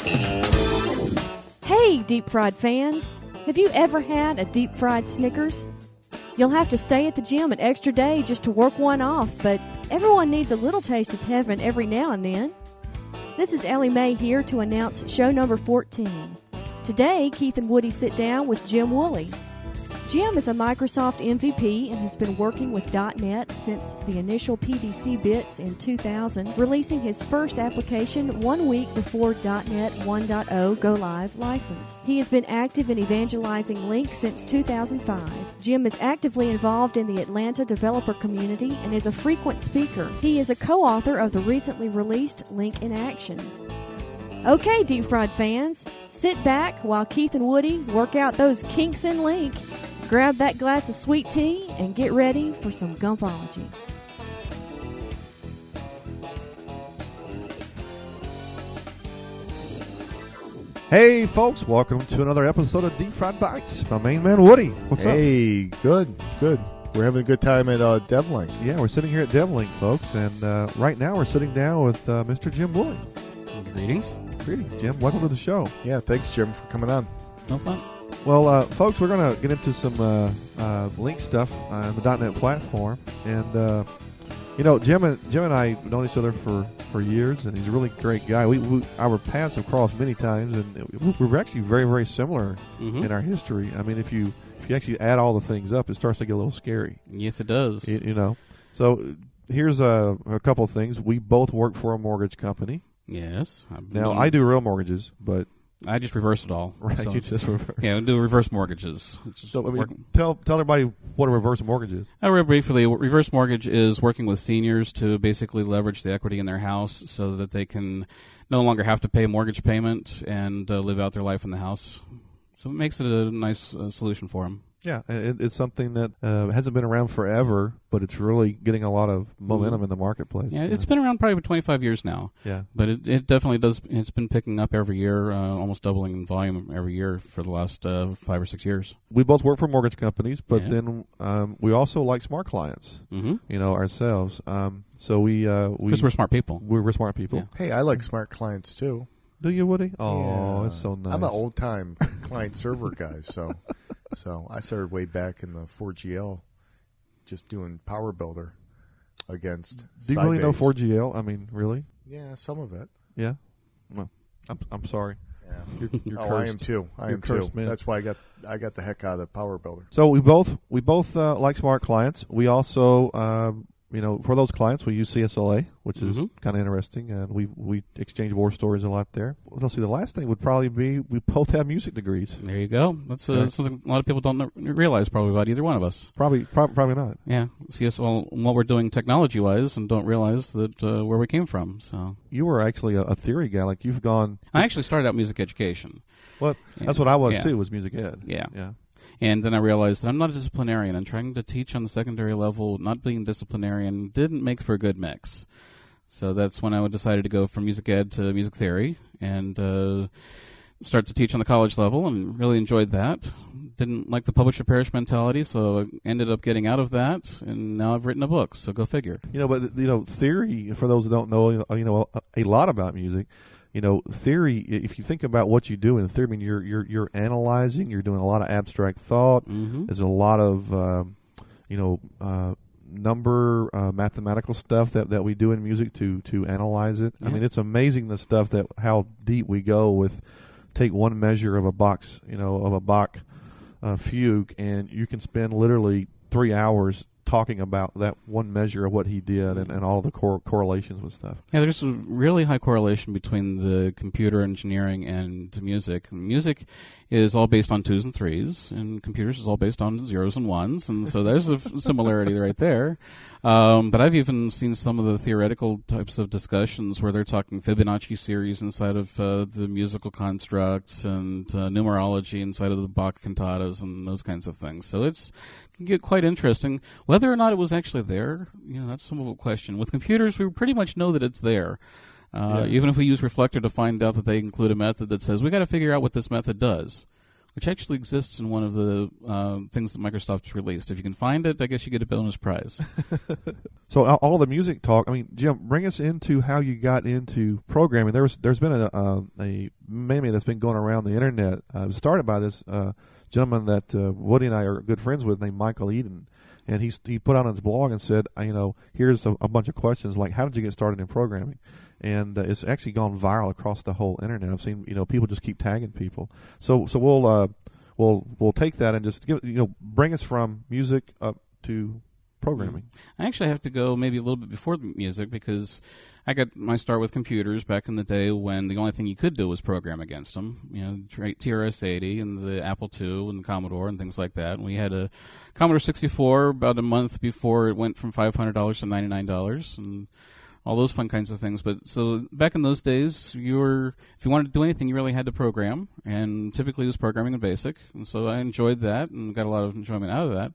Hey, deep fried fans! Have you ever had a deep fried Snickers? You'll have to stay at the gym an extra day just to work one off, but everyone needs a little taste of heaven every now and then. This is Ellie Mae here to announce show number 14. Today, Keith and Woody sit down with Jim Woolley. Jim is a Microsoft MVP and has been working with .NET since the initial PDC bits in 2000, releasing his first application 1 week before .NET 1.0 Go Live license. He has been active in evangelizing Link since 2005. Jim is actively involved in the Atlanta developer community and is a frequent speaker. He is a co-author of the recently released Link in Action. Okay, Deep Fried fans, sit back while Keith and Woody work out those kinks in Link. Grab that glass of sweet tea and get ready for some Gumpology. Hey, folks, welcome to another episode of Deep Fried Bites. My main man, Woody. What's up? Hey, good. We're having a good time at DevLink. Yeah, we're sitting here at DevLink, folks, and right now we're sitting down with Mr. Jim Woolley. Greetings. Greetings, Jim. Welcome to the show. Yeah, thanks, Jim, for coming on. No fun. Well, folks, we're going to get into some Link stuff on the .NET platform. And, Jim and I have known each other for years, and he's a really great guy. Our paths have crossed many times, and we're actually very, very similar in our history. I mean, if you actually add all the things up, it starts to get a little scary. Yes, it does. So here's a couple of things. We both work for a mortgage company. Yes. Now, I do real mortgages, but... I just reverse it all. Right, so, you just reverse. Yeah, we do reverse mortgages. So, tell everybody what a reverse mortgage is. Real briefly, reverse mortgage is working with seniors to basically leverage the equity in their house so that they can no longer have to pay a mortgage payment and live out their life in the house. So it makes it a nice solution for them. Yeah, it's something that hasn't been around forever, but it's really getting a lot of momentum in the marketplace. Yeah, it's been around probably for 25 years now. Yeah. But it definitely does. It's been picking up every year, almost doubling in volume every year for the last 5 or 6 years. We both work for mortgage companies, but then we also like smart clients, ourselves. So because we're smart people. We're smart people. Yeah. Hey, I like smart clients, too. Do you, Woody? Oh, yeah. It's so nice. I'm an old-time client-server guy, so I started way back in the 4GL just doing Power Builder against Do you really know 4GL? I mean, really? Yeah, some of it. Yeah? Well, I'm sorry. Yeah. You're cursed. I am too. I am cursed, too. man. That's why I got the heck out of Power Builder. So we both like smart clients. We also for those clients, we use CSLA, which is kind of interesting, and we exchange war stories a lot there. Let's see, the last thing would probably be we both have music degrees. There you go. That's something a lot of people don't realize probably about either one of us. Probably not. Yeah, CSLA, what we're doing technology-wise, and don't realize that where we came from. So you were actually a theory guy, like you've gone. I actually started out music education. Well, that's what I was too. Was music ed. Yeah. Yeah. And then I realized that I'm not a disciplinarian. I'm trying to teach on the secondary level. Not being disciplinarian didn't make for a good mix. So that's when I decided to go from music ed to music theory and start to teach on the college level, and really enjoyed that. Didn't like the publisher parish mentality, so I ended up getting out of that, and now I've written a book, so go figure. Theory, for those that don't know, a lot about music, theory, if you think about what you do in theory, I mean, you're analyzing, you're doing a lot of abstract thought. There's a lot of, number, mathematical stuff that we do in music to analyze it. Yeah. I mean, it's amazing the stuff how deep we go with, take one measure of a box, of a Bach fugue, and you can spend literally 3 hours talking about that one measure of what he did and all the correlations with stuff. Yeah, there's a really high correlation between the computer engineering and music. Music is all based on 2s and 3s, and computers is all based on 0s and 1s, and so there's a similarity right there. But I've even seen some of the theoretical types of discussions where they're talking Fibonacci series inside of the musical constructs and numerology inside of the Bach cantatas and those kinds of things. So it can get quite interesting. Whether or not it was actually there, that's some of a question. With computers, we pretty much know that it's there. Even if we use Reflector to find out that they include a method that says, we got to figure out what this method does. which actually exists in one of the things that Microsoft's released. If you can find it, I guess you get a bonus prize. So all the music talk. I mean, Jim, bring us into how you got into programming. There's been a meme that's been going around the internet. It was started by this gentleman that Woody and I are good friends with, named Michael Eden, and he put on his blog and said, here's a bunch of questions like, how did you get started in programming? And it's actually gone viral across the whole internet. I've seen people just keep tagging people. So we'll take that and just bring us from music up to programming. I actually have to go maybe a little bit before the music, because I got my start with computers back in the day when the only thing you could do was program against them. TRS-80 and the Apple II and the Commodore and things like that. And we had a Commodore 64 about a month before it went from $500 to $99 and all those fun kinds of things. But so back in those days, if you wanted to do anything, you really had to program, and typically it was programming in BASIC. And so I enjoyed that and got a lot of enjoyment out of that.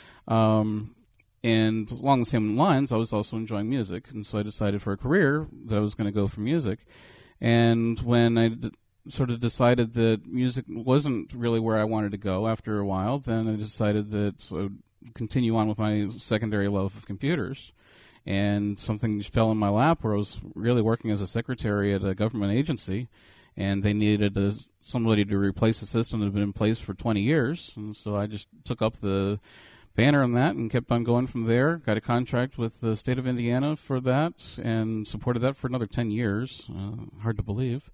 And along the same lines, I was also enjoying music, and so I decided for a career that I was going to go for music. And when I sort of decided that music wasn't really where I wanted to go after a while, then I decided that I would continue on with my secondary love of computers. And something just fell in my lap where I was really working as a secretary at a government agency, and they needed somebody to replace a system that had been in place for 20 years. And so I just took up the banner on that and kept on going from there. Got a contract with the state of Indiana for that and supported that for another 10 years. Hard to believe.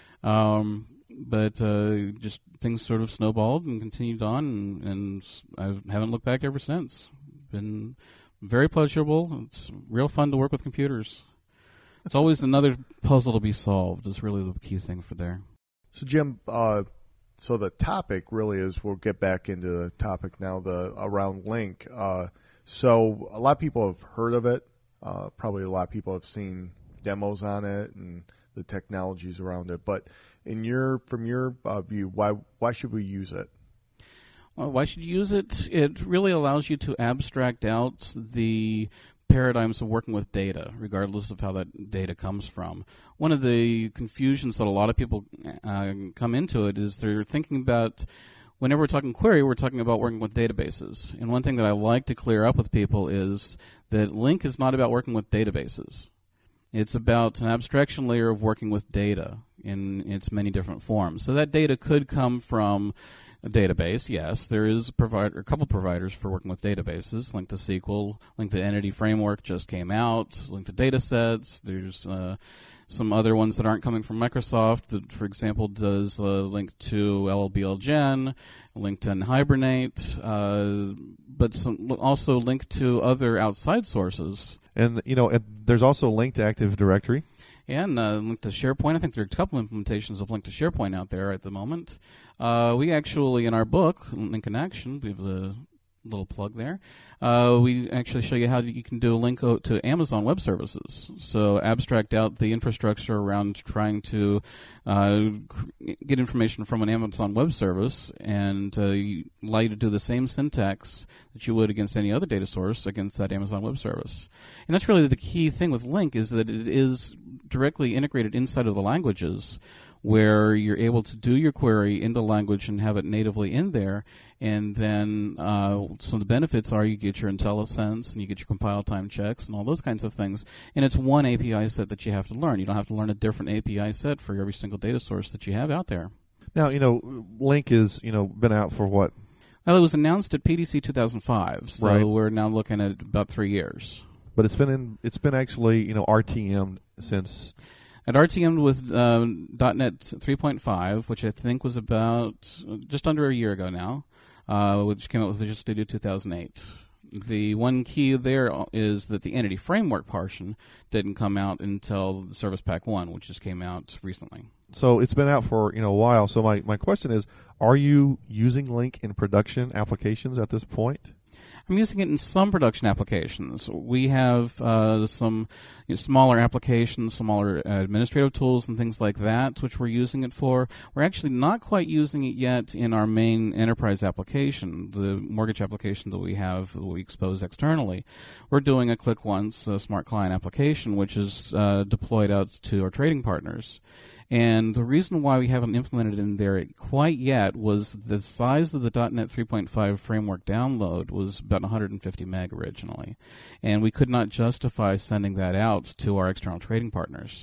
But just things sort of snowballed and continued on, and I haven't looked back ever since. Been very pleasurable. It's real fun to work with computers. It's always another puzzle to be solved is really the key thing for there. So, Jim, so the topic really is, we'll get back into the topic now, around Link. So a lot of people have heard of it. Probably a lot of people have seen demos on it and the technologies around it. But from your view, why should we use it? Well, why should you use it? It really allows you to abstract out the paradigms of working with data, regardless of how that data comes from. One of the confusions that a lot of people come into it is they're thinking about, whenever we're talking query, we're talking about working with databases. And one thing that I like to clear up with people is that Link is not about working with databases. It's about an abstraction layer of working with data in its many different forms. So that data could come from a database, yes. There is a couple providers for working with databases. Link to SQL, Link to Entity Framework just came out. Link to Datasets. There's some other ones that aren't coming from Microsoft that, for example, does link to LLBLGen, link to Hibernate, but also link to other outside sources. And there's also link to Active Directory. And link to SharePoint. I think there are a couple implementations of link to SharePoint out there at the moment. We actually, in our book, Link in Action, we have a little plug there, we actually show you how you can do a link to Amazon Web Services. So abstract out the infrastructure around trying to get information from an Amazon Web Service and allow you to do the same syntax that you would against any other data source against that Amazon Web Service. And that's really the key thing with Link, is that it is directly integrated inside of the languages, where you're able to do your query in the language and have it natively in there. And then some of the benefits are you get your IntelliSense and you get your compile time checks and all those kinds of things. And it's one API set that you have to learn. You don't have to learn a different API set for every single data source that you have out there. Now, Link has, been out for what? Well, it was announced at PDC 2005, so right. We're now looking at about 3 years. But it's been actually, RTM'd since... At RTM with .NET 3.5, which I think was about just under a year ago now, which came out with Visual Studio 2008. The one key there is that the Entity Framework portion didn't come out until the Service Pack 1, which just came out recently. So it's been out for a while. So my question is, are you using Link in production applications at this point? I'm using it in some production applications. We have some smaller applications, smaller administrative tools and things like that, which we're using it for. We're actually not quite using it yet in our main enterprise application, the mortgage application that we have, that we expose externally. We're doing a Click Once smart client application, which is deployed out to our trading partners. And the reason why we haven't implemented it in there quite yet was the size of the .NET 3.5 framework download was about 150 meg originally. And we could not justify sending that out to our external trading partners.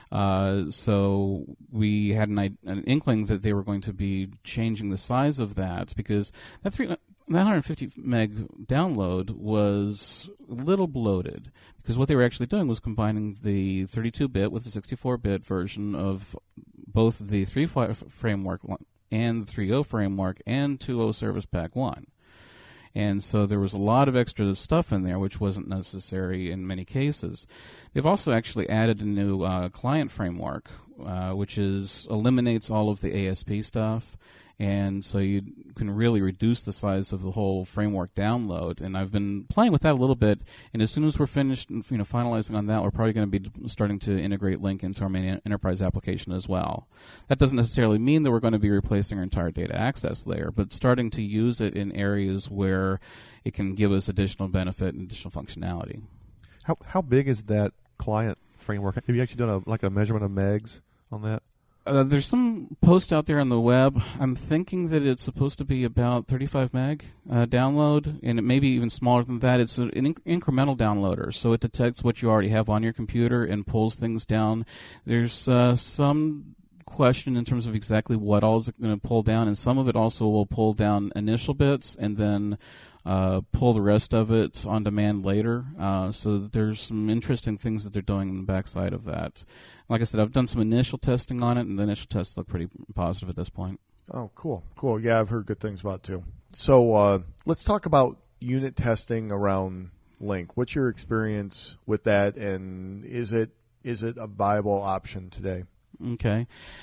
So we had an inkling that they were going to be changing the size of that, because that 150 meg download was a little bloated, because what they were actually doing was combining the 32-bit with the 64-bit version of both the 3.5 framework and the 3.0 framework and 2.0 Service Pack 1. And so there was a lot of extra stuff in there which wasn't necessary in many cases. They've also actually added a new client framework, which eliminates all of the ASP stuff. And so you can really reduce the size of the whole framework download. And I've been playing with that a little bit. And as soon as we're finished, finalizing on that, we're probably going to be starting to integrate Link into our main enterprise application as well. That doesn't necessarily mean that we're going to be replacing our entire data access layer, but starting to use it in areas where it can give us additional benefit and additional functionality. How big is that client framework? Have you actually done a measurement of megs on that? There's some post out there on the web. I'm thinking that it's supposed to be about 35 meg download, and it may be even smaller than that. It's an incremental downloader, so it detects what you already have on your computer and pulls things down. There's some question in terms of exactly what all is it going to pull down, and some of it also will pull down initial bits and then pull the rest of it on demand later. So there's some interesting things that they're doing on the backside of that. Like I said, I've done some initial testing on it, and the initial tests look pretty positive at this point. Oh, cool. Yeah, I've heard good things about it too. So let's talk about unit testing around Link. What's your experience with that, and is it a viable option today? Okay.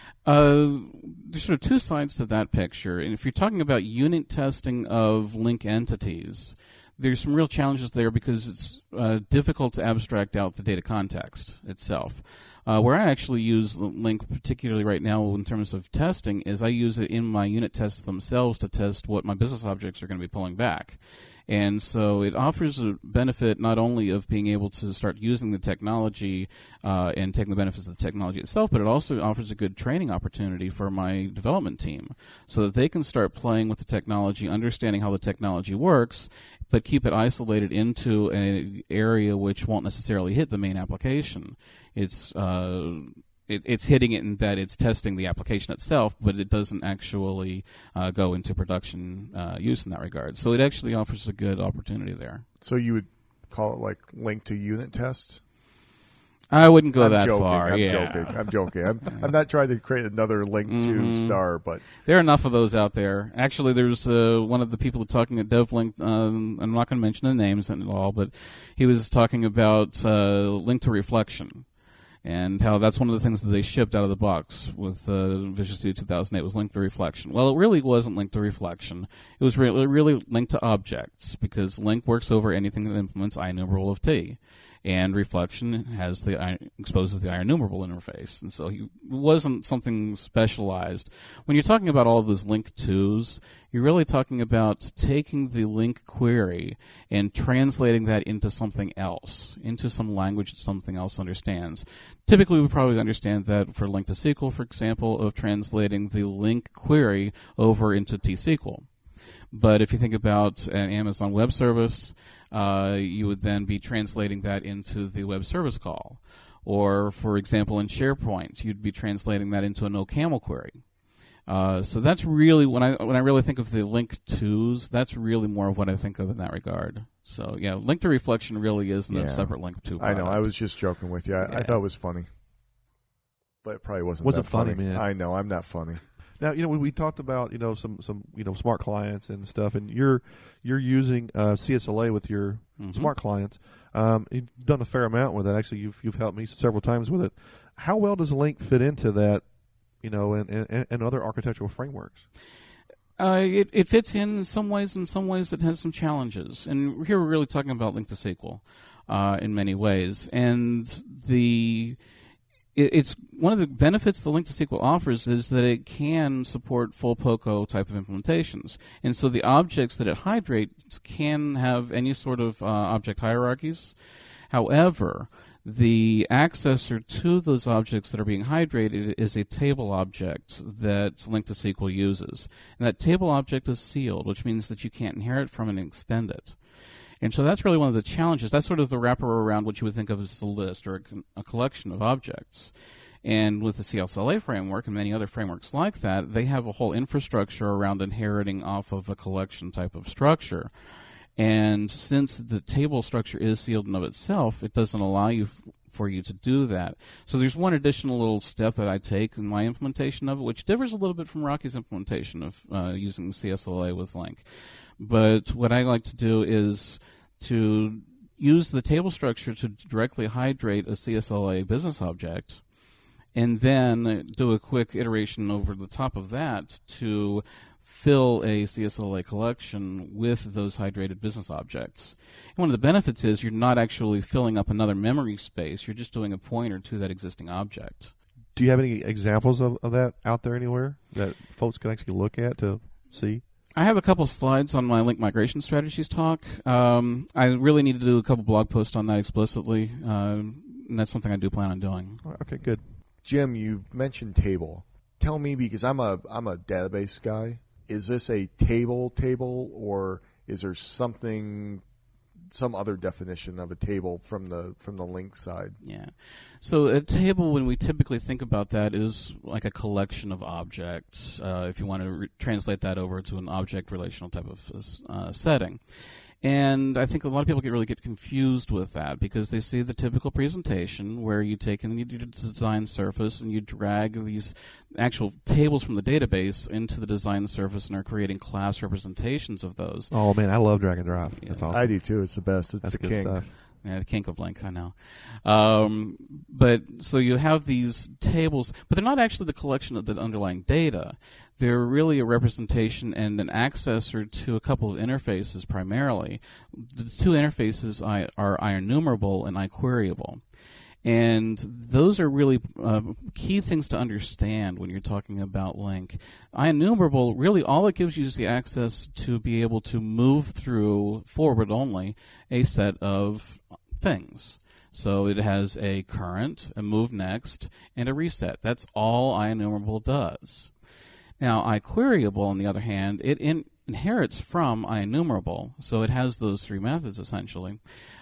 There's sort of two sides to that picture. And if you're talking about unit testing of Link entities, there's some real challenges there because it's difficult to abstract out the data context itself. Where I actually use Link, particularly right now in terms of testing, is I use it in my unit tests themselves to test what my business objects are going to be pulling back. And so it offers a benefit not only of being able to start using the technology and taking the benefits of the technology itself, but it also offers a good training opportunity for my development team so that they can start playing with the technology, understanding how the technology works, but keep it isolated into an area which won't necessarily hit the main application. It's hitting it in that it's testing the application itself, but it doesn't actually go into production use in that regard. So it actually offers a good opportunity there. So you would call it like Link to unit tests? I wouldn't go that joking, far. I'm joking. I'm not trying to create another Link to star, but there are enough of those out there. Actually, there's one of the people talking at DevLink. I'm not going to mention the names at all, but he was talking about Link to reflection. And how that's one of the things that they shipped out of the box with Visual Studio 2008 was Link to Reflection. Well, it really wasn't Link to Reflection. It was really Link to Objects, because Link works over anything that implements IEnumerable of T. And Reflection exposes the IEnumerable interface. And so it wasn't something specialized. When you're talking about all of those Link 2s, you're really talking about taking the Link query and translating that into something else, into some language that something else understands. Typically, we probably understand that for Link to SQL, for example, of translating the Link query over into T-SQL. But if you think about an Amazon Web Service, you would then be translating that into the web service call. Or, for example, in SharePoint, you'd be translating that into an OCaml query. So that's really, when I really think of the Link 2s, that's really more of what I think of in that regard. So, yeah, Link to Reflection really isn't a separate Link 2 product. I know, I was just joking with you. I thought it was funny. But it probably wasn't Wasn't that funny, man. I know, I'm not funny. Now, we talked about some smart clients and stuff, and you're using CSLA with your smart clients. You've done a fair amount with that. Actually, you've helped me several times with it. How well does Link fit into that, and other architectural frameworks? It fits in some ways. In some ways, it has some challenges. And here we're really talking about Link to SQL in many ways. And it's one of the benefits the Link to SQL offers is that it can support full POCO type of implementations. And so the objects that it hydrates can have any sort of object hierarchies. However, The accessor to those objects that are being hydrated is a table object that Link to SQL uses. And that table object is sealed, which means that you can't inherit from it and extend it. And so that's really one of the challenges. That's sort of the wrapper around what you would think of as a list or a collection of objects. And with the CSLA framework and many other frameworks like that, they have a whole infrastructure around inheriting off of a collection type of structure. And since the table structure is sealed in of itself, it doesn't allow you for you to do that. So there's one additional little step that I take in my implementation of it, which differs a little bit from Rocky's implementation of using the CSLA with Link. But what I like to do is to use the table structure to directly hydrate a CSLA business object, and then do a quick iteration over the top of that to fill a CSLA collection with those hydrated business objects. And one of the benefits is you're not actually filling up another memory space. You're just doing a pointer to that existing object. Do you have any examples of that out there anywhere that folks can actually look at to see? I have a couple slides on my Link migration strategies talk. I really need to do a couple blog posts on that explicitly, and that's something I do plan on doing. Okay, good. Jim, you've mentioned table. Tell me, because I'm a database guy, is this a table, or is there some other definition of a table from the Link side? Yeah. So a table, when we typically think about that, is like a collection of objects, if you want to translate that over to an object relational type of setting. And I think a lot of people get confused with that because they see the typical presentation where you take and you do the design surface and you drag these actual tables from the database into the design surface and are creating class representations of those. Oh, man, I love drag and drop. Yeah. That's awesome. I do, too. It's the best. It's That's the good king. stuff. Yeah, the kink of Link, I know. But so you have these tables, but they're not actually the collection of the underlying data. They're really a representation and an accessor to a couple of interfaces primarily. The two interfaces are IEnumerable and iQueryable. And those are really key things to understand when you're talking about Link. IEnumerable, really all it gives you is the access to be able to move through, forward only, a set of things. So it has a current, a move next, and a reset. That's all IEnumerable does. Now, iQueryable, on the other hand, it inherits from IEnumerable, so it has those three methods, essentially.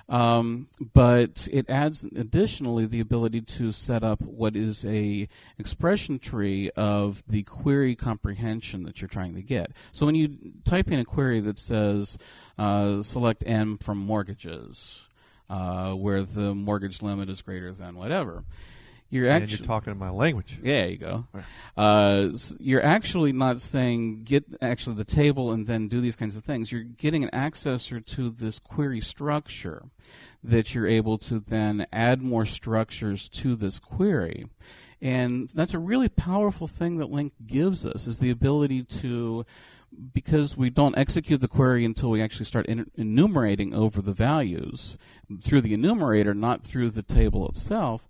But it adds additionally the ability to set up what is a expression tree of the query comprehension that you're trying to get. So when you type in a query that says select M from mortgages, where the mortgage limit is greater than whatever, you're talking in my language. Yeah, there you go. You're actually not saying get actually the table and then do these kinds of things. You're getting an accessor to this query structure that you're able to then add more structures to this query. And that's a really powerful thing that Link gives us, is the ability to, because we don't execute the query until we actually start enumerating over the values through the enumerator, not through the table itself,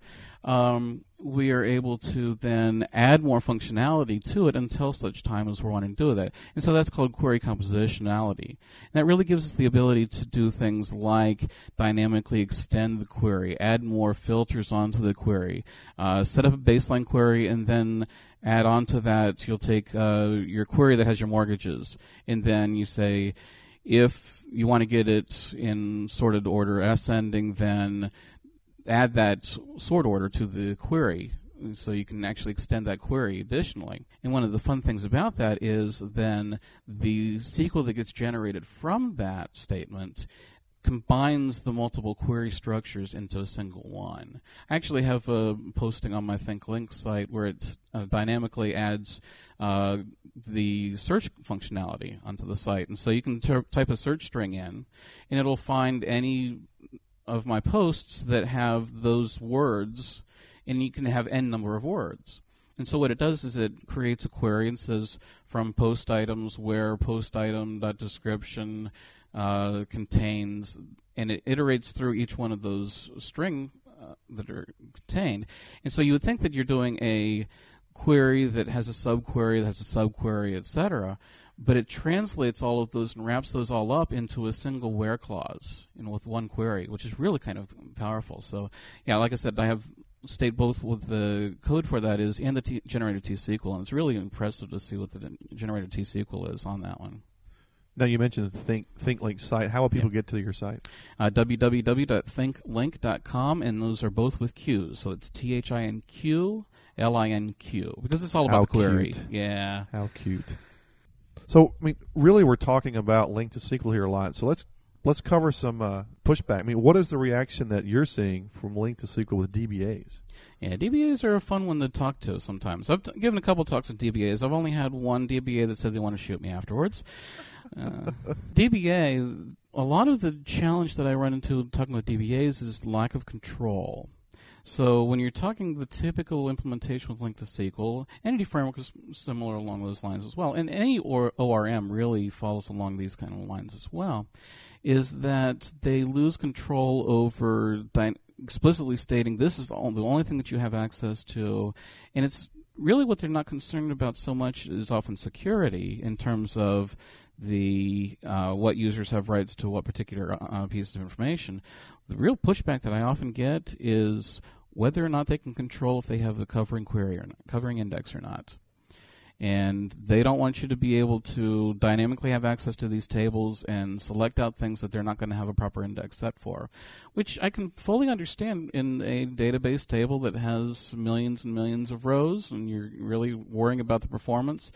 we are able to then add more functionality to it until such time as we're wanting to do that. And so that's called query compositionality. And that really gives us the ability to do things like dynamically extend the query, add more filters onto the query, set up a baseline query, and then add on to that, you'll take your query that has your mortgages, and then you say, if you want to get it in sorted order ascending, then add that sort order to the query so you can actually extend that query additionally. And one of the fun things about that is then the SQL that gets generated from that statement combines the multiple query structures into a single one. I actually have a posting on my ThinkLink site where it dynamically adds the search functionality onto the site. And so you can type a search string in, and it'll find any of my posts that have those words, and you can have n number of words. And so what it does is it creates a query and says from post items where post item description contains, and it iterates through each one of those string that are contained. And so you would think that you're doing a query that has a subquery that has a subquery, etc. But it translates all of those and wraps those all up into a single where clause, with one query, which is really kind of powerful. So, yeah, like I said, I have stayed both with the code for that is and the generated T-SQL, and it's really impressive to see what the generated T-SQL is on that one. Now, you mentioned ThinkLink site. How will people get to your site? www.thinklink.com, and those are both with Q's. So it's THINQLINQ, because it's all about the query. Cute. Yeah. How cute. So, I mean, really, we're talking about Link to SQL here a lot. So let's cover some pushback. I mean, what is the reaction that you're seeing from Link to SQL with DBAs? Yeah, DBAs are a fun one to talk to sometimes. I've given a couple talks at DBAs. I've only had one DBA that said they want to shoot me afterwards. DBA, a lot of the challenge that I run into talking with DBAs is lack of control. So when you're talking the typical implementation with Link to SQL, Entity Framework is similar along those lines as well, and any ORM really follows along these kind of lines as well, is that they lose control over explicitly stating this is the only thing that you have access to, and it's really what they're not concerned about so much is often security in terms of the what users have rights to what particular piece of information. The real pushback that I often get is whether or not they can control if they have a covering query or not, covering index or not. And they don't want you to be able to dynamically have access to these tables and select out things that they're not going to have a proper index set for, which I can fully understand in a database table that has millions and millions of rows and you're really worrying about the performance.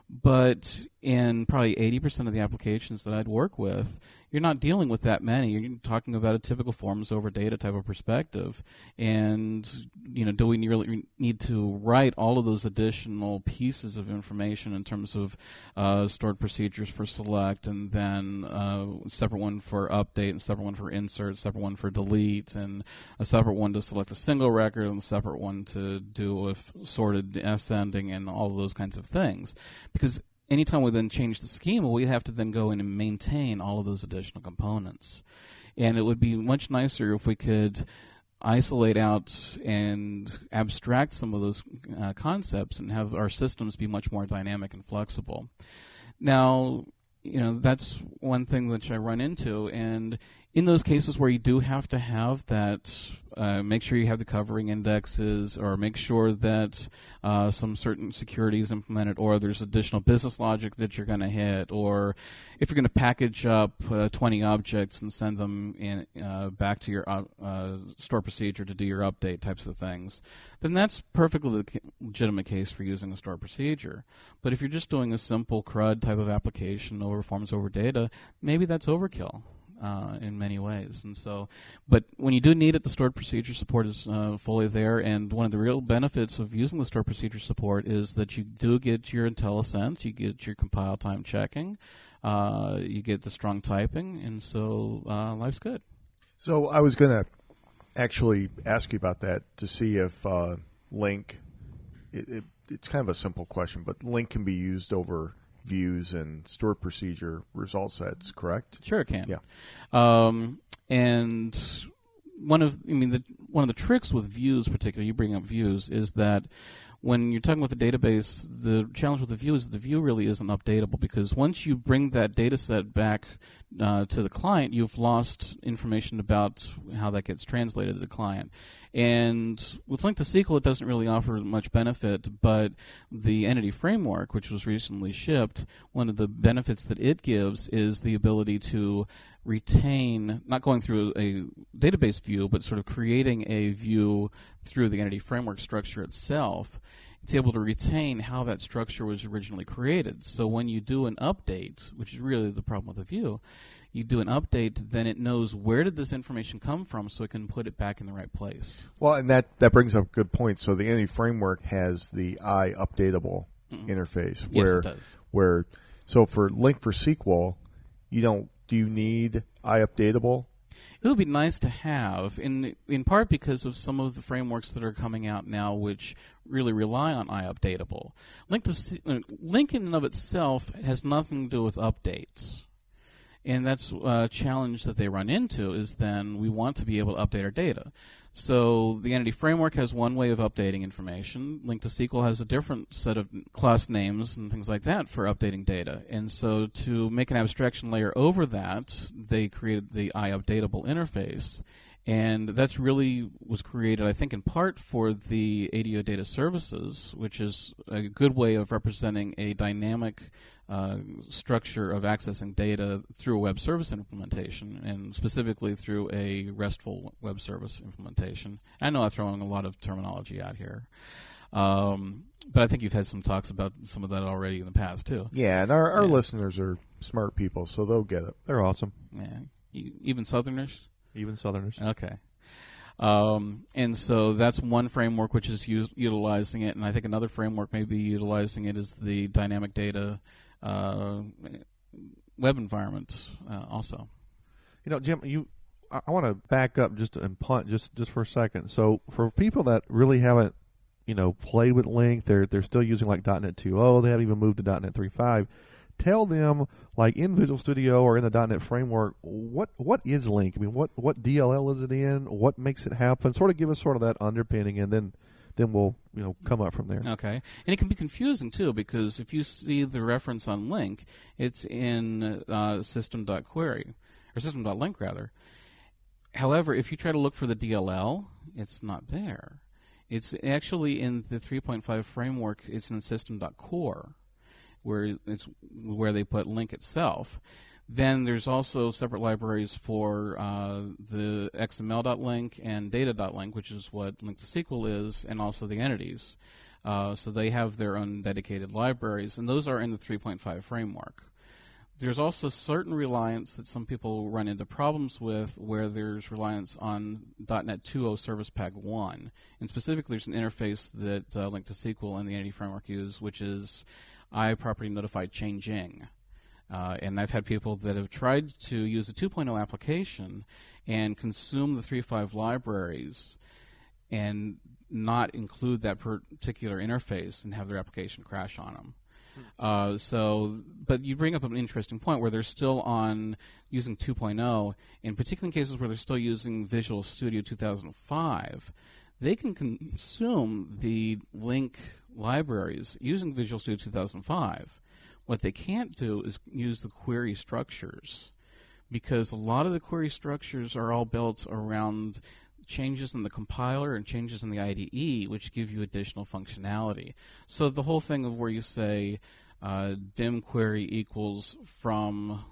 But in probably 80% of the applications that I'd work with, you're not dealing with that many. You're talking about a typical forms over data type of perspective. And, do we really need to write all of those additional pieces of information in terms of stored procedures for select, and then a separate one for update, and a separate one for insert, a separate one for delete, and a separate one to select a single record, and a separate one to do a sorted ascending, and all of those kinds of things. Because anytime we then change the schema, we have to then go in and maintain all of those additional components. And it would be much nicer if we could isolate out and abstract some of those concepts and have our systems be much more dynamic and flexible. Now, that's one thing which I run into, and in those cases where you do have to have that, make sure you have the covering indexes, or make sure that some certain security is implemented, or there's additional business logic that you're going to hit, or if you're going to package up 20 objects and send them back to your store procedure to do your update types of things, then that's perfectly legitimate case for using a store procedure. But if you're just doing a simple CRUD type of application over forms over data, maybe that's overkill. In many ways. And so, but when you do need it, the stored procedure support is fully there, and one of the real benefits of using the stored procedure support is that you do get your IntelliSense, you get your compile time checking, you get the strong typing, and so life's good. So I was going to actually ask you about that to see if Link, it's kind of a simple question, but Link can be used over views and stored procedure result sets, correct? Sure, it can. Yeah. And one of the tricks with views, particularly you bring up views, is that when you're talking with the database, the challenge with the view is that the view really isn't updatable, because once you bring that data set back to the client, you've lost information about how that gets translated to the client. And with Link to SQL, it doesn't really offer much benefit, but the Entity Framework, which was recently shipped, one of the benefits that it gives is the ability to retain, not going through a database view, but sort of creating a view through the Entity Framework structure itself. It's able to retain how that structure was originally created. So when you do an update, which is really the problem with the view, you do an update, then it knows where did this information come from, so it can put it back in the right place. Well, and that brings up a good point. So the Entity Framework has the iUpdatable interface. Yes, it does. So for Link for SQL, do you need iUpdatable? It would be nice to have, in part because of some of the frameworks that are coming out now, which really rely on iUpdatable. Link in and of itself has nothing to do with updates. And that's a challenge that they run into, is then we want to be able to update our data. So the entity framework has one way of updating information. Link to SQL has a different set of class names and things like that for updating data. And so to make an abstraction layer over that, they created the iUpdatable interface. And that's really was created, I think, in part for the ADO Data Services, which is a good way of representing a dynamic structure of accessing data through a web service implementation, and specifically through a RESTful web service implementation. I know I'm throwing a lot of terminology out here. But I think you've had some talks about some of that already in the past, too. Yeah, and our listeners are smart people, so they'll get it. They're awesome. Yeah, even Southerners? Even Southerners. Okay. And so that's one framework which is utilizing it, and I think another framework maybe utilizing it is the dynamic data web environment also. You know, Jim, I want to back up and punt just for a second. So for people that really haven't, played with Link, they're still using like .NET 2.0, they haven't even moved to .NET 3.5. Tell them, like in Visual Studio or in the .NET framework, what is Link? I mean, what DLL is it in? What makes it happen? Sort of give us sort of that underpinning, and then we'll come up from there. Okay, and it can be confusing too, because if you see the reference on Link, it's in system.query or system.link rather. However, if you try to look for the DLL, it's not there. It's actually in the 3.5 framework. It's in system.core. Where they put Link itself. Then there's also separate libraries for the XML.link and data.link, which is what Link to SQL is, and also the entities. So they have their own dedicated libraries, and those are in the 3.5 framework. There's also certain reliance that some people run into problems with, where there's reliance on .NET 2.0 Service Pack 1. And specifically, there's an interface that Link to SQL and the entity framework use, which is iProperty Notified Changing. And I've had people that have tried to use a 2.0 application and consume the 3.5 libraries and not include that particular interface and have their application crash on them. But you bring up an interesting point where they're still on using 2.0, in particular in cases where they're still using Visual Studio 2005. They can consume the Link libraries using Visual Studio 2005. What they can't do is use the query structures, because a lot of the query structures are all built around changes in the compiler and changes in the IDE, which give you additional functionality. So the whole thing of where you say dim query equals from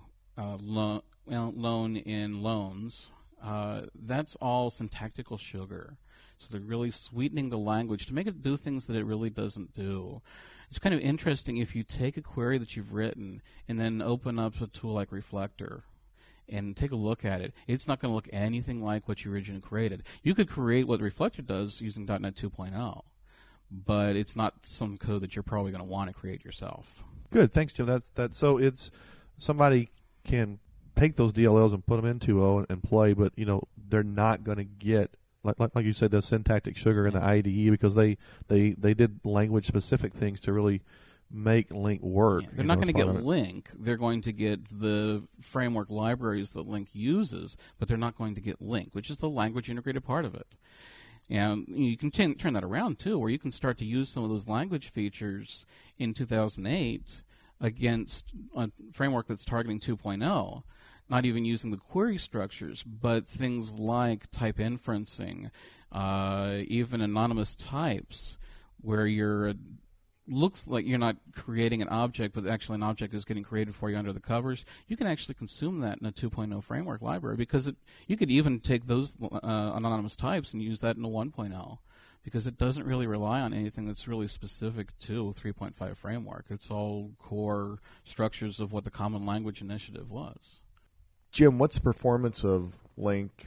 loan in loans, that's all syntactical sugar. So they're really sweetening the language to make it do things that it really doesn't do. It's kind of interesting if you take a query that you've written and then open up a tool like Reflector and take a look at it. It's not going to look anything like what you originally created. You could create what Reflector does using .NET 2.0, but it's not some code that you're probably going to want to create yourself. Good, thanks, Jim. That's so it's somebody can take those DLLs and put them in 2.0 and play, but they're not going to get like you said, the syntactic sugar in the IDE, because they did language specific things to really make Link work. Yeah, they're not going to get Link. They're going to get the framework libraries that Link uses, but they're not going to get Link, which is the language integrated part of it. And you can turn that around, too, where you can start to use some of those language features in 2008 against a framework that's targeting 2.0. Not even using the query structures, but things like type inferencing, even anonymous types, where looks like you're not creating an object, but actually an object is getting created for you under the covers. You can actually consume that in a 2.0 framework library, because you could even take those anonymous types and use that in a 1.0, because it doesn't really rely on anything that's really specific to 3.5 framework. It's all core structures of what the Common Language Initiative was. Jim, what's the performance of Link?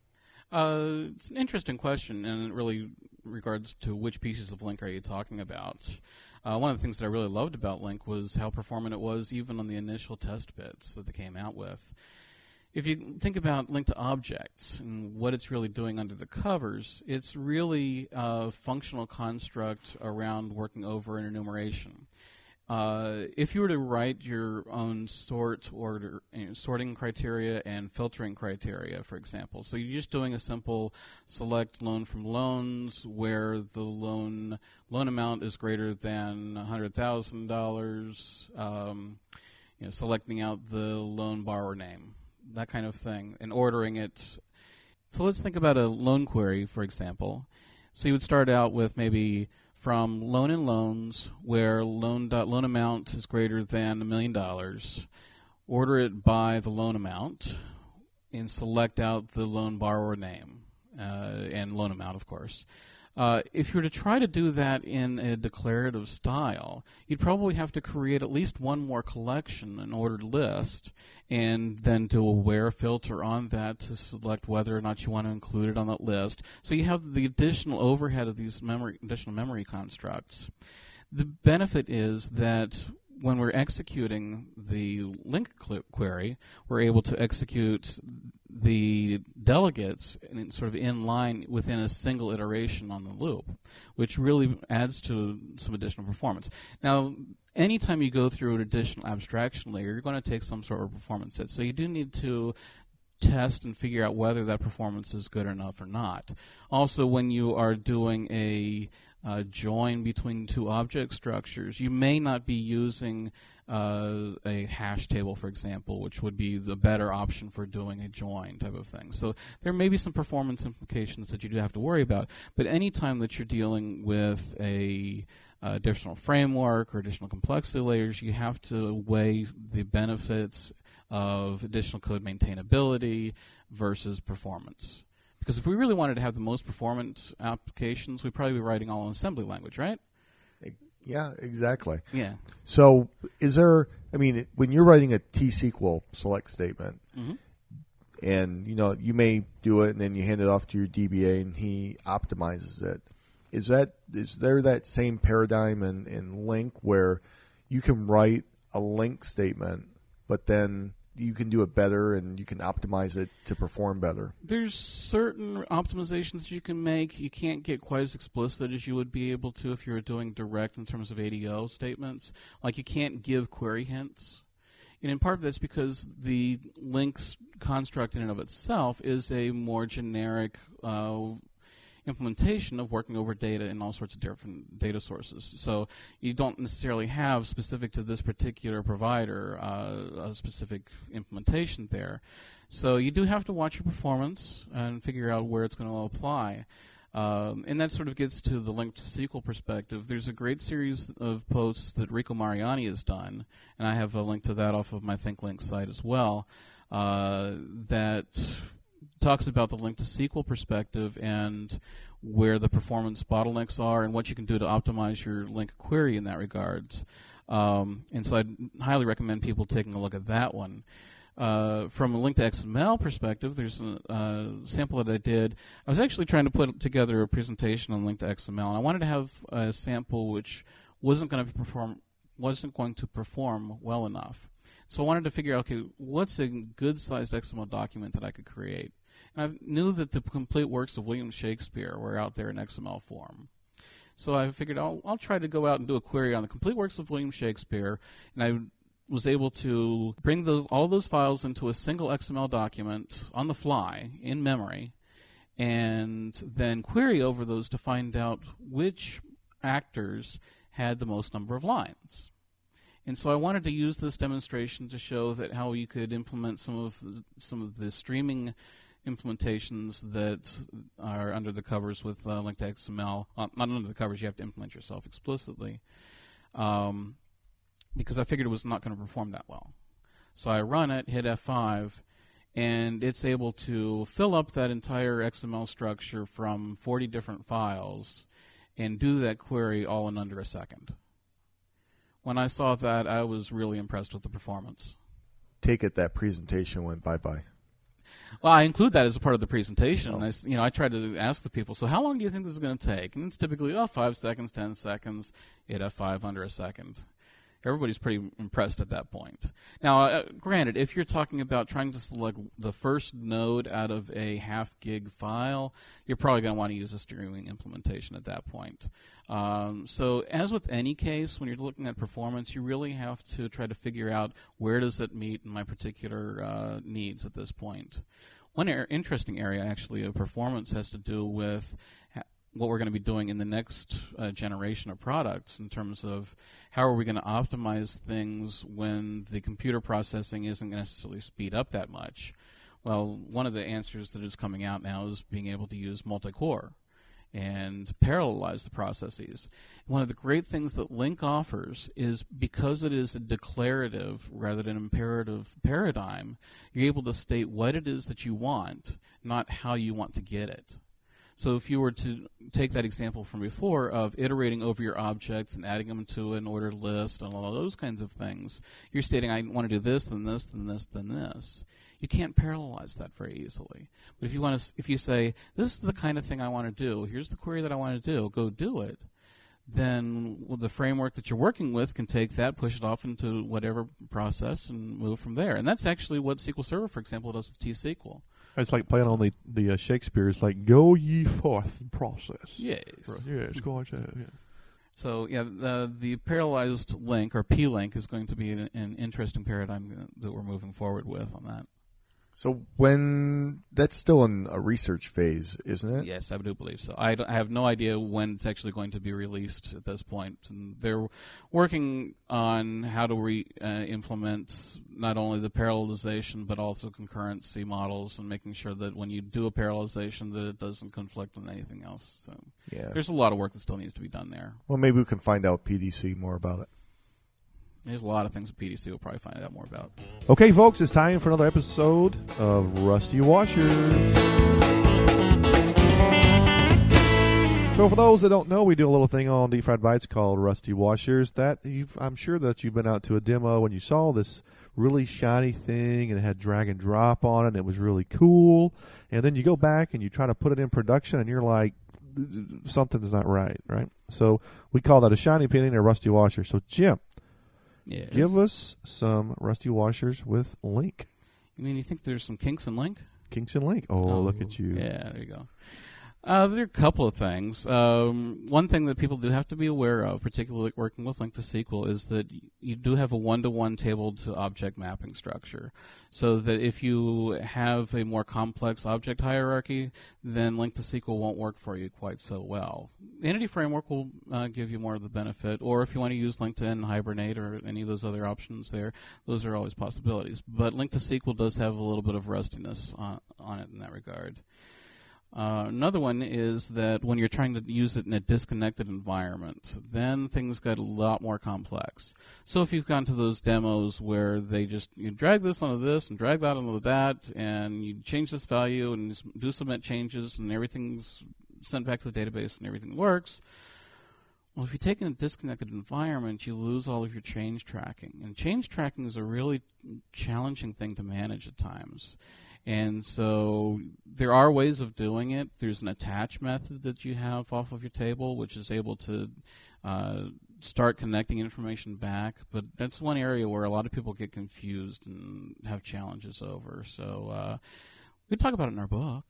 It's an interesting question, and it really regards to which pieces of Link are you talking about. One of the things that I really loved about Link was how performant it was even on the initial test bits that they came out with. If you think about Link to Objects and what it's really doing under the covers, it's really a functional construct around working over an enumeration. If you were to write your own sorting criteria and filtering criteria, for example, so you're just doing a simple select loan from loans where the loan amount is greater than $100,000, selecting out the loan borrower name, that kind of thing, and ordering it. So let's think about a loan query, for example. So you would start out with maybe from loan and loans where loan amount is greater than $1 million, order it by the loan amount, and select out the loan borrower name and loan amount, of course. If you were to try to do that in a declarative style, you'd probably have to create at least one more collection, an ordered list, and then do a where filter on that to select whether or not you want to include it on that list. So you have the additional overhead of these additional memory constructs. The benefit is that when we're executing the link query, we're able to execute the delegates sort of in line within a single iteration on the loop, which really adds to some additional performance. Now, anytime you go through an additional abstraction layer, you're going to take some sort of performance hit. So you do need to test and figure out whether that performance is good enough or not. Also, when you are doing a join between two object structures, you may not be using a hash table, for example, which would be the better option for doing a join type of thing. So there may be some performance implications that you do have to worry about, but any time that you're dealing with a additional framework or additional complexity layers, you have to weigh the benefits of additional code maintainability versus performance. Because if we really wanted to have the most performance applications, we'd probably be writing all in assembly language, right? Yeah, exactly. Yeah. So when you're writing a T-SQL select statement, and you may do it and then you hand it off to your DBA and he optimizes it, is there that same paradigm in Link where you can write a link statement, but then you can do it better and you can optimize it to perform better? There's certain optimizations you can make. You can't get quite as explicit as you would be able to if you were doing direct in terms of ADO statements. Like you can't give query hints. And in part that's because the links construct in and of itself is a more generic implementation of working over data in all sorts of different data sources. So you don't necessarily have specific to this particular provider a specific implementation there. So you do have to watch your performance and figure out where it's going to apply. And that sort of gets to the link to SQL perspective. There's a great series of posts that Rico Mariani has done, and I have a link to that off of my ThinkLink site as well, that talks about the link to SQL perspective and where the performance bottlenecks are and what you can do to optimize your link query in that regards. And so I'd highly recommend people taking a look at that one. From a link to XML perspective, there's a sample that I did. I was actually trying to put together a presentation on link to XML, and I wanted to have a sample which wasn't going to perform well enough. So I wanted to figure out, okay, what's a good-sized XML document that I could create? And I knew that the complete works of William Shakespeare were out there in XML form. So I figured I'll try to go out and do a query on the complete works of William Shakespeare, and I was able to bring all of those files into a single XML document on the fly in memory, and then query over those to find out which actors had the most number of lines. And so I wanted to use this demonstration to show that how you could implement some of the streaming implementations that are under the covers with link to XML. Not under the covers, you have to implement yourself explicitly. Because I figured it was not going to perform that well. So I run it, hit F5, and it's able to fill up that entire XML structure from 40 different files and do that query all in under a second. When I saw that, I was really impressed with the performance. Take it that presentation went bye-bye. Well, I include that as a part of the presentation. Oh. I try to ask the people, so how long do you think this is going to take? And it's typically 5 seconds, 10 seconds, hit F5 under a second. everybody's pretty impressed at that point. Now, granted, if you're talking about trying to select the first node out of a half gig file, you're probably going to want to use a streaming implementation at that point. So as with any case, when you're looking at performance, you really have to try to figure out where does it meet in my particular needs at this point. One interesting area, actually, of performance has to do with what we're going to be doing in the next generation of products in terms of how are we going to optimize things when the computer processing isn't going to necessarily speed up that much. Well, one of the answers that is coming out now is being able to use multi-core and parallelize the processes. One of the great things that Link offers is because it is a declarative rather than imperative paradigm, you're able to state what it is that you want, not how you want to get it. So if you were to take that example from before of iterating over your objects and adding them to an ordered list and all of those kinds of things, you're stating, I want to do this, then this, then this, then this. You can't parallelize that very easily. But if you say, this is the kind of thing I want to do, here's the query that I want to do, go do it, then the framework that you're working with can take that, push it off into whatever process, and move from there. And that's actually what SQL Server, for example, does with T-SQL. It's like playing on the Shakespeare. It's like, go ye forth and process. Yes. Yes, go on. Yeah. So, yeah, the parallelized link, or P-link, is going to be an interesting paradigm that we're moving forward with on that. So when that's still in a research phase, isn't it? Yes, I do believe so. I have no idea when it's actually going to be released at this point. And they're working on how to implement not only the parallelization but also concurrency models and making sure that when you do a parallelization that it doesn't conflict with anything else. So yeah, there's a lot of work that still needs to be done there. Well, maybe we can find out PDC more about it. There's a lot of things that PDC will probably find out more about. Okay, folks, it's time for another episode of Rusty Washers. So for those that don't know, we do a little thing on Deep Fried Bytes called Rusty Washers. I'm sure that you've been out to a demo and you saw this really shiny thing and it had drag and drop on it and it was really cool. And then you go back and you try to put it in production and you're like, something's not right? So we call that a shiny penny and a rusty washer. So Jim, yes, give us some rusty washers with Link. You think there's some kinks in Link? Kinks in Link. Oh, look at you. Yeah, there you go. There are a couple of things. One thing that people do have to be aware of, particularly working with Link to SQL, is that you do have a one-to-one table-to-object mapping structure. So that if you have a more complex object hierarchy, then Link to SQL won't work for you quite so well. The Entity Framework will give you more of the benefit, or if you want to use LinkedIn and Hibernate or any of those other options there, those are always possibilities. But Link to SQL does have a little bit of rustiness on it in that regard. Another one is that when you're trying to use it in a disconnected environment, then things get a lot more complex. So if you've gone to those demos where they just you drag this onto this and drag that onto that, and you change this value and do submit changes and everything's sent back to the database and everything works, well, if you take in a disconnected environment, you lose all of your change tracking. And change tracking is a really challenging thing to manage at times. And so there are ways of doing it. There's an attach method that you have off of your table, which is able to start connecting information back. But that's one area where a lot of people get confused and have challenges over. So we talk about it in our book.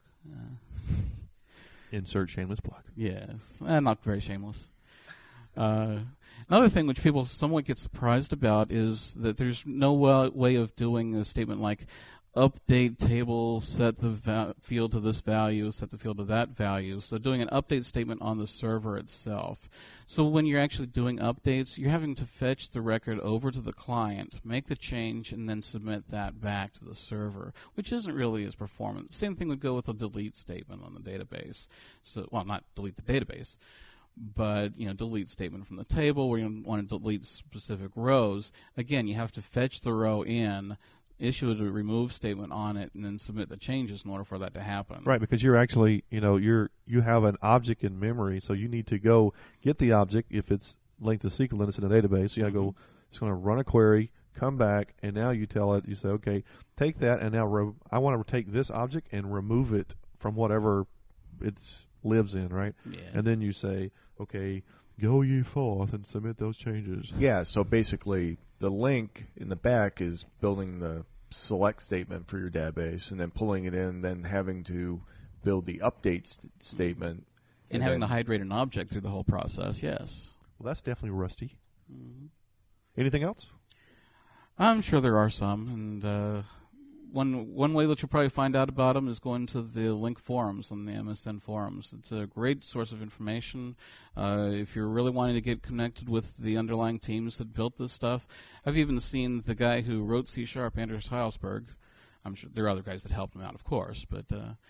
Insert shameless plug. Yes, not very shameless. Another thing which people somewhat get surprised about is that there's no way of doing a statement like update table, set the field to this value, set the field to that value. So doing an update statement on the server itself. So when you're actually doing updates, you're having to fetch the record over to the client, make the change, and then submit that back to the server, which isn't really as performant. Same thing would go with a delete statement on the database. So, well, not delete the database, but delete statement from the table where you want to delete specific rows. Again, you have to fetch the row in, issue a remove statement on it, and then submit the changes in order for that to happen. Right, because you're actually, you have an object in memory, so you need to go get the object. If it's linked to SQL and it's in a database, so you got to go, it's going to run a query, come back, and now you tell it, you say, okay, take that, and now I want to take this object and remove it from whatever it lives in, right? Yes. And then you say, okay, Go ye forth and submit those changes. Yeah, so basically the link in the back is building the select statement for your database and then pulling it in, then having to build the update statement. And having to hydrate an object through the whole process, yes. Well, that's definitely rusty. Mm-hmm. Anything else? I'm sure there are some, and one way that you'll probably find out about them is going to the Link forums on the MSN forums. It's a great source of information. If you're really wanting to get connected with the underlying teams that built this stuff, I've even seen the guy who wrote C#, Anders Heilsberg. I'm sure there are other guys that helped him out, of course, but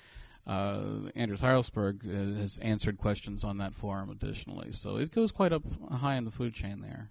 Anders Heilsberg has answered questions on that forum additionally. So it goes quite up high in the food chain there.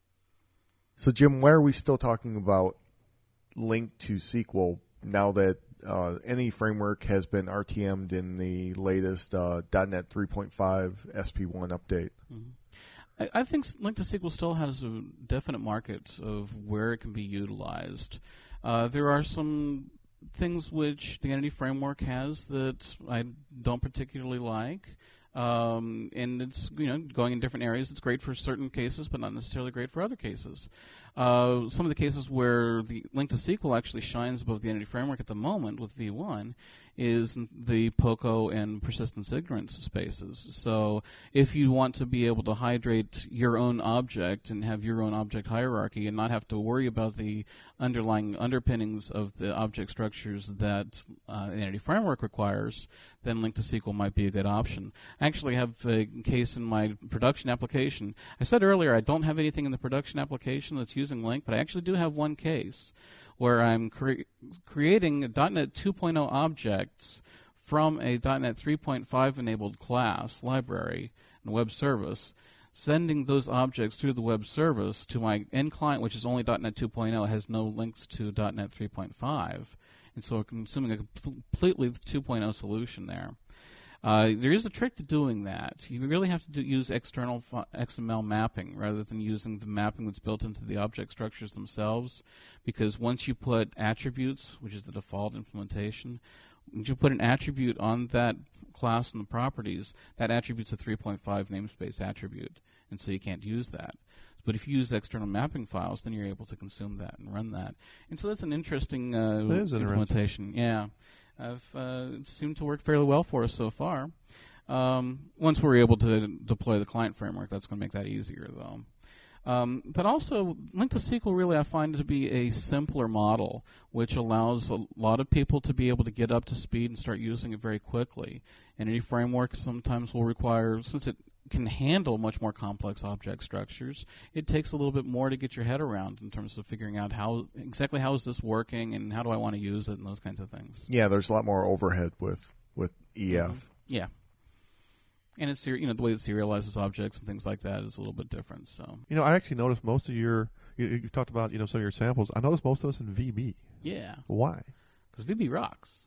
So, Jim, why are we still talking about Link to SQL now that any framework has been RTM'd in the latest .NET 3.5 SP1 update? Mm-hmm. I think Link to SQL still has a definite market of where it can be utilized. There are some things which the Entity Framework has that I don't particularly like. And it's going in different areas. It's great for certain cases, but not necessarily great for other cases. Some of the cases where the Link to SQL actually shines above the Entity Framework at the moment with V1 is the POCO and persistence ignorance spaces. So if you want to be able to hydrate your own object and have your own object hierarchy and not have to worry about the underlying underpinnings of the object structures that the Entity Framework requires, then Link to SQL might be a good option. I actually have a case in my production application. I said earlier I don't have anything in the production application that's using Link, but I actually do have one case where I'm creating .NET 2.0 objects from a .NET 3.5 enabled class, library, and web service, sending those objects through the web service to my end client, which is only .NET 2.0, has no links to .NET 3.5. And so we're consuming a completely 2.0 solution there. There is a trick to doing that. You really have to use external XML mapping rather than using the mapping that's built into the object structures themselves, because once you put attributes, which is the default implementation, once you put an attribute on that class and the properties, that attribute's a 3.5 namespace attribute, and so you can't use that. But if you use external mapping files, then you're able to consume that and run that. And so that's an interesting implementation. Yeah. It seemed to work fairly well for us so far. Once we're able to deploy the client framework, that's going to make that easier, though. But also, Link to SQL really I find to be a simpler model, which allows a lot of people to be able to get up to speed and start using it very quickly. And any framework sometimes will require, since it can handle much more complex object structures, it takes a little bit more to get your head around in terms of figuring out how is this working and how do I want to use it and those kinds of things. Yeah, there's a lot more overhead with EF. Yeah. And it's the way it serializes objects and things like that is a little bit different. So I actually noticed most of you talked about some of your samples. I noticed most of us in VB. Yeah. Why? Because VB rocks.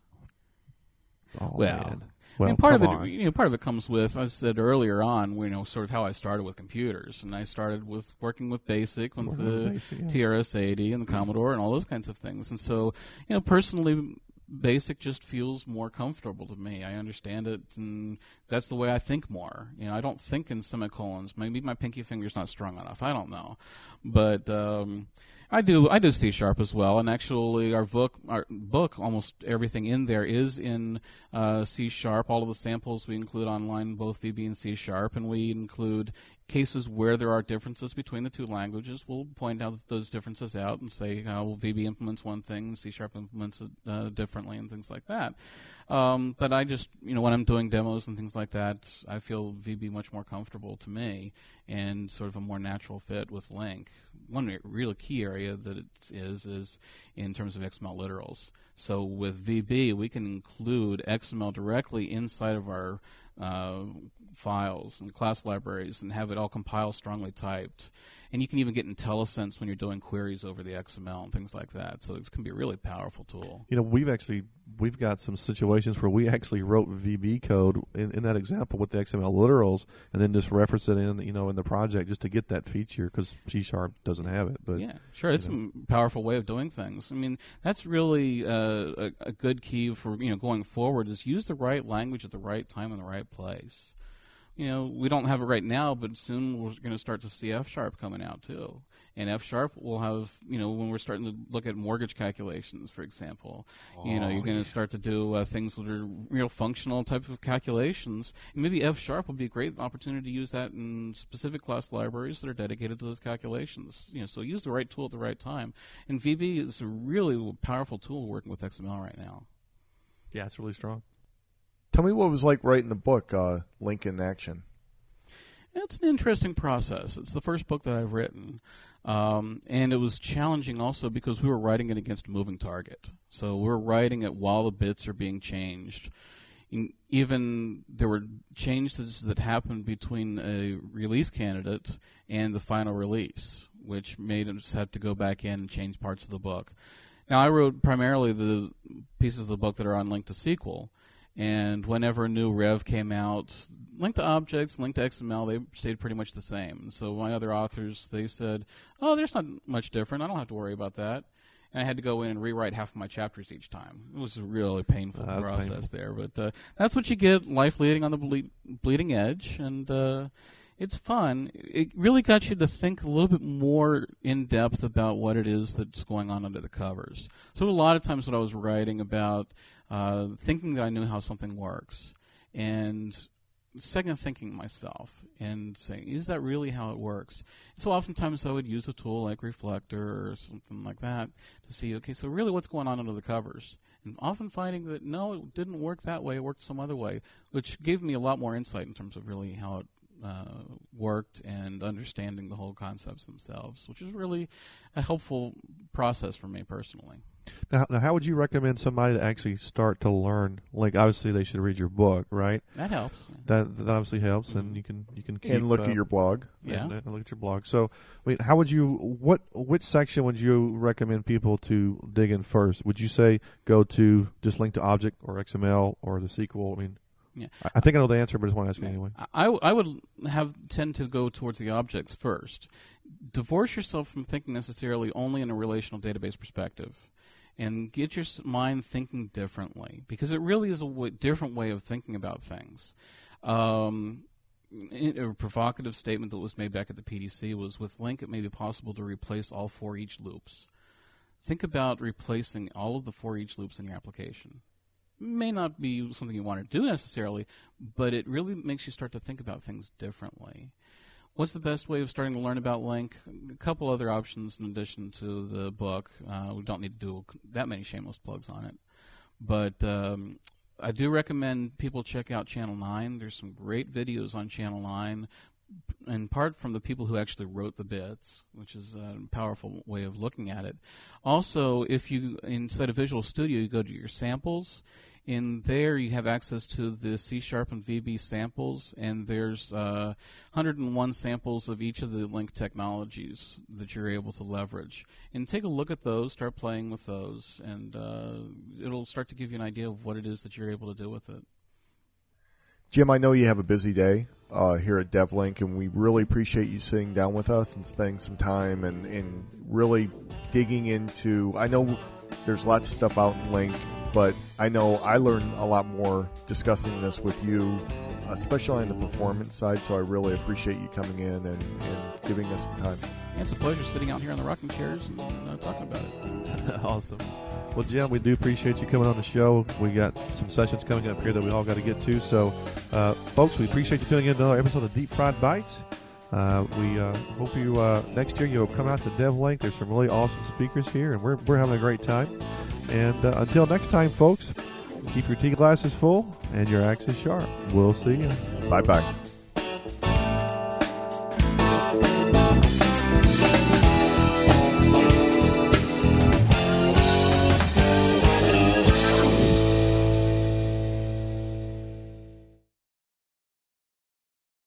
Oh, man. Well, and part of it comes with, as I said earlier on, sort of how I started with computers, and I started with working with BASIC, with the TRS-80 and the Commodore and all those kinds of things. And so, personally, BASIC just feels more comfortable to me. I understand it, and that's the way I think more. I don't think in semicolons. Maybe my pinky finger's not strong enough. I don't know, but I do C# as well, and actually our book, almost everything in there is in C#. All of the samples we include online, both VB and C#, and we include cases where there are differences between the two languages. We'll point out those differences out and say how VB implements one thing and C# implements it differently and things like that. But I just, when I'm doing demos and things like that, I feel VB much more comfortable to me and sort of a more natural fit with Link. One real key area that it is in terms of XML literals. So with VB, we can include XML directly inside of our files and class libraries and have it all compile strongly typed. And you can even get IntelliSense when you're doing queries over the XML and things like that. So it can be a really powerful tool. We've got some situations where we actually wrote VB code in that example with the XML literals and then just reference it in the project just to get that feature because C# doesn't have it. But yeah, sure, it's a powerful way of doing things. I mean, that's really a good key for going forward is use the right language at the right time in the right place. we don't have it right now, but soon we're going to start to see F Sharp coming out too. And F Sharp will have, when we're starting to look at mortgage calculations, for example, you're going to start to do things that are real functional type of calculations. And maybe F Sharp will be a great opportunity to use that in specific class libraries that are dedicated to those calculations. So use the right tool at the right time. And VB is a really powerful tool working with XML right now. Yeah, it's really strong. Tell me what it was like writing the book, Link in Action. It's an interesting process. It's the first book that I've written. And it was challenging also because we were writing it against a moving target. So we're writing it while the bits are being changed. Even there were changes that happened between a release candidate and the final release, which made us have to go back in and change parts of the book. Now, I wrote primarily the pieces of the book that are on Link to SQL. And whenever a new rev came out, Link to Objects, Link to XML, they stayed pretty much the same. So my other authors, they said, there's not much different. I don't have to worry about that. And I had to go in and rewrite half of my chapters each time. It was a really painful process there. But that's what you get, life leading on the bleeding edge. And it's fun. It really got you to think a little bit more in depth about what it is that's going on under the covers. So a lot of times when I was writing about thinking that I knew how something works, and second thinking myself and saying, is that really how it works? So oftentimes I would use a tool like Reflector or something like that to see, okay, so really what's going on under the covers? And often finding that, no, it didn't work that way, it worked some other way, which gave me a lot more insight in terms of really how it worked and understanding the whole concepts themselves, which is really a helpful process for me personally. Now, how would you recommend somebody to actually start to learn? Like, obviously, they should read your book, right? That helps. That obviously helps, and you can keep, and look at your blog. And look at your blog. So, how would you? Which section would you recommend people to dig in first? Would you say go to just Link to Object or XML or the SQL? Yeah. I think I know the answer, but I just want to ask you anyway. I would tend to go towards the objects first. Divorce yourself from thinking necessarily only in a relational database perspective, and get your mind thinking differently, because it really is a different way of thinking about things. A provocative statement that was made back at the PDC was, with Link, it may be possible to replace all for each loops. Think about replacing all of the for each loops in your application. May not be something you want to do necessarily, but it really makes you start to think about things differently. What's the best way of starting to learn about Link? A couple other options in addition to the book. We don't need to do that many shameless plugs on it. But I do recommend people check out Channel 9. There's some great videos on Channel 9, in part from the people who actually wrote the bits, which is a powerful way of looking at it. Also, if you, instead of Visual Studio, you go to your samples. In there, you have access to the C# and VB samples, and there's 101 samples of each of the Link technologies that you're able to leverage. And take a look at those, start playing with those, and it'll start to give you an idea of what it is that you're able to do with it. Jim, I know you have a busy day here at DevLink, and we really appreciate you sitting down with us and spending some time and really digging into, I know there's lots of stuff out in Link, but I know I learned a lot more discussing this with you, especially on the performance side, so I really appreciate you coming in and giving us some time. Yeah, it's a pleasure sitting out here on the rocking chairs and talking about it. Awesome. Well, Jim, we do appreciate you coming on the show. We got some sessions coming up here that we all got to get to. So, folks, we appreciate you tuning in to another episode of Deep Fried Bites. We hope you next year you'll come out to DevLink. There's some really awesome speakers here, and we're having a great time. And until next time, folks, keep your tea glasses full and your axes sharp. We'll see you. Bye-bye.